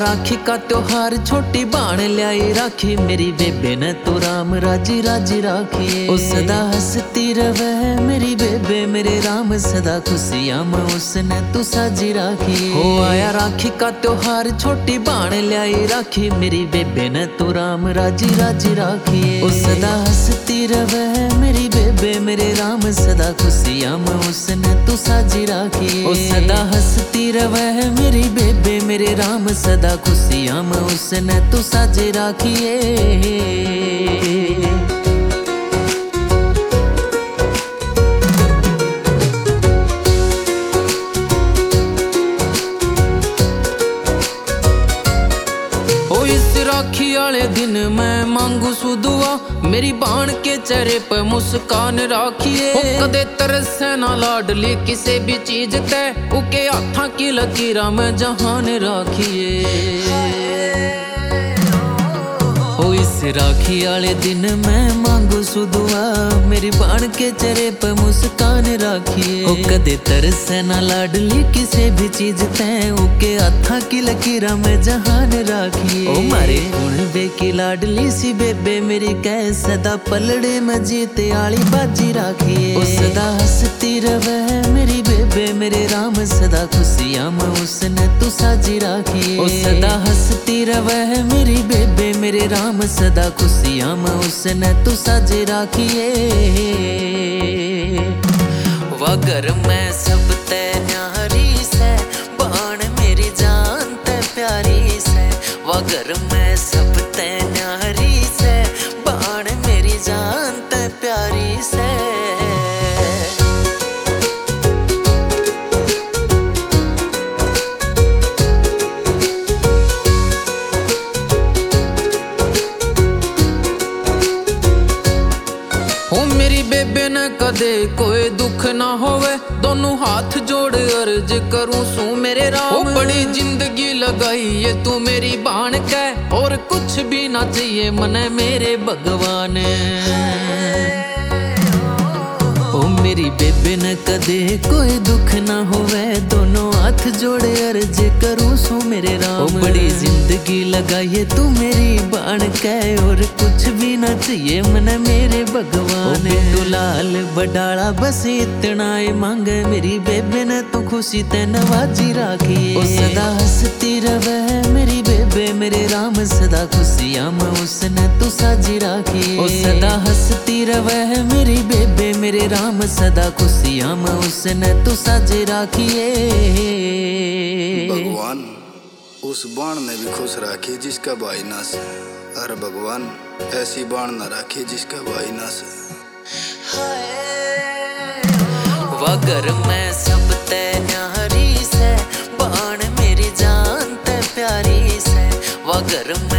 राखी का त्योहार छोटी बाण ल्याई राखी मेरी बेबे ने तो राम राजी राजी राखी। ओ सदा हंसती रवे मेरी बेबे मेरे राम सदा खुशियां में उसने तू साजी राखी। हो आया राखी का त्योहार छोटी बाण ल्याई राखी मेरी बेबे ने तो राम राजी राजी राखी। ओ सदा हंसती रवे मेरी बेबे मेरे राम सदा खुशियां में उसने तू साजी राखी। ओ सदा हंसती रवे मेरी बेबे मेरे राम सदा खुशियां में उसने तू साजी राखिए। राखी वाले दिन मैं मांगू सु दुआ मेरी बाण के चेहरे पे मुस्कान राखिए। कदे तरसे ना लाडली किसी भी चीज ते उके हाथा की लकीरा में जहान राखिए। ओ इस राखी वाले दिन मैं मांगू सु दुआ मेरी बाण के चेहरे पे मुस्कान राखिए। ओ कदे तरसे ना लाडली किसी भी चीज ते उके हाथा की लकीरा में जहान राखिए। ओ मारे हुण बे की लाडली सी बेबे मेरी कह सदा पलड़े में जीते आली बाजी राखिए। ओ सदा हंसती रवे मेरी बेबे मेरे राम सदा खुशियां में उसने तू साजी राखिए। ओ सदा हंसती रवे मेरी बेबे मेरे राम सदा खुशियां में उसने तू साजी राखिए। वगर मैं सब ते न्यारी से बाण मेरी जान ते प्यारी से। वगर मैं सब ते न्यारी से बाण मेरी जान ते प्यारी से। मेरी बेबे ने कदे कोई दुख ना होवे दोनों हाथ जोड़ अर्ज करूं सू मेरे राम। बड़ी जिंदगी लगाई ये तू मेरी बाण कह और कुछ भी ना चाहिए मने मेरे भगवान। ओ मेरी बेबे ने कदे कोई दुख ना होवे दोनों हाथ जोड़े अर्ज करूं सू मेरे राम। ओ बड़ी जिंदगी लगाइए तू मेरी बाण कह और कुछ भी ना चाहिए मने मेरे भगवान। तू लाल बडाला बस इतना ही मांगे मेरी बेबे ने तो खुशी ते नवाजी राखी। ओ सदा हंसती रवे मेरी बेबे मेरे राम सदा खुशियां में उसने तू साजी राखी। ओ सदा हंसती रवे मेरी बेबे मेरे राम सदा खुशियां में उसने तू साजी राखिए। भगवान उस बाण ने भी खुश राखी जिसका भाई ना से। अरे भगवान ऐसी बाण ना राखी जिसका भाई ना से। वगर मैं सब ते न्यारी से बाण मेरी जान ते प्यारी से। वगर